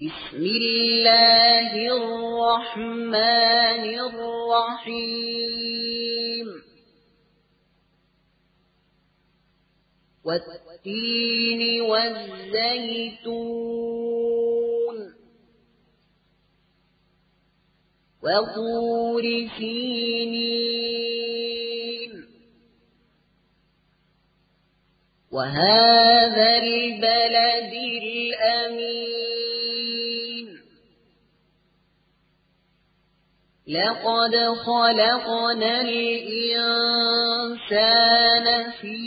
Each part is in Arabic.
بسم الله الرحمن الرحيم والتين والزيتون وطور سينين وهذا البلد الأمين لقد خلقنا الإنسان في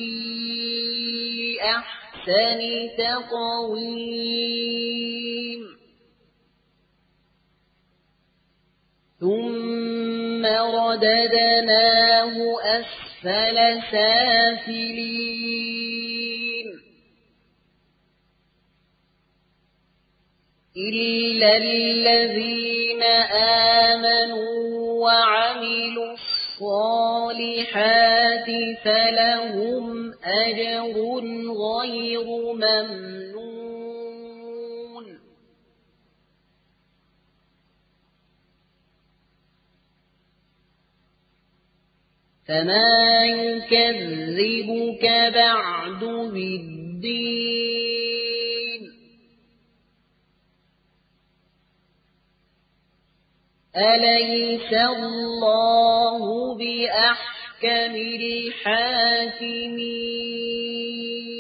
أحسن تقويم ثم رددناه أسفل سافلين إلا الذين آمنوا وعملوا الصالحات فلهم أجر غير ممنون فما يكذبك بعد بالدين أليس الله بأحكم الحاكمين